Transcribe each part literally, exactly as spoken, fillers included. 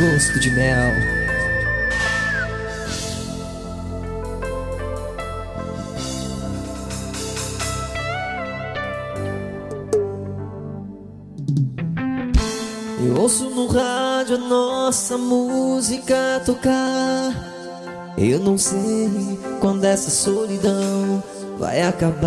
gosto de mel. Eu ouço no rádio a nossa música tocar. Eu não sei quando essa solidão vai acabar.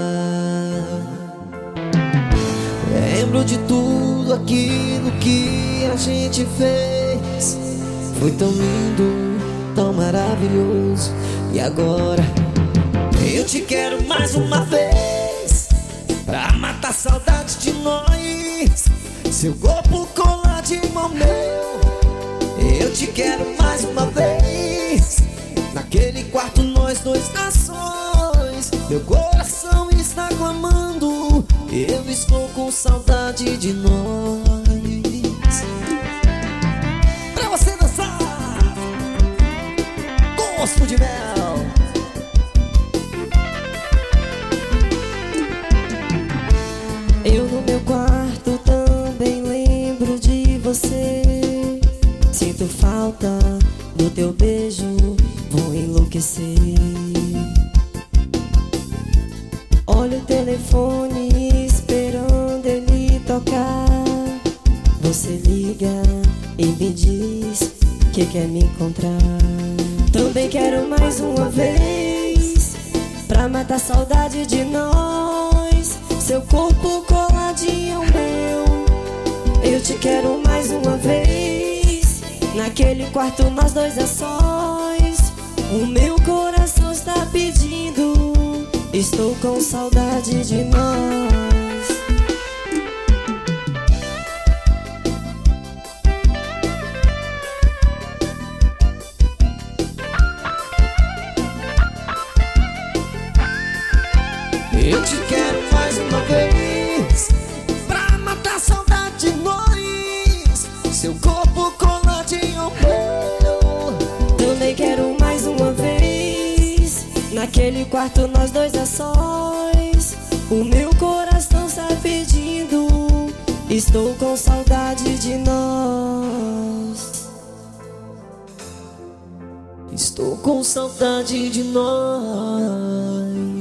Lembro de tudo aquilo que a gente fez. Foi tão lindo, tão maravilhoso. E agora eu te quero mais uma vez, pra matar saudade de nós. Seu corpo coladinho ao meu, eu te quero mais uma vez. Naquele quarto nós dois nações, meu coração está clamando. Eu estou com saudade de nós. Pra você dançar, gosto de mel. Eu no meu quarto também lembro de você. Sinto falta do teu beijo, vou enlouquecer. Olha o telefone esperando ele tocar. Você liga e me diz que quer me encontrar. Também quero mais uma vez, pra matar saudade de nós. Seu corpo coladinho ao meu, eu te quero mais uma vez. Naquele quarto nós dois a sós, o meu coração está pedindo. Estou com saudade de nós. Eu te quero mais uma vez, pra matar saudade de nós. Seu corpo coladinho ao meu, também quero mais uma vez. Naquele quarto nós dois a sós, o meu coração está pedindo. Estou com saudade de nós. Estou com saudade de nós.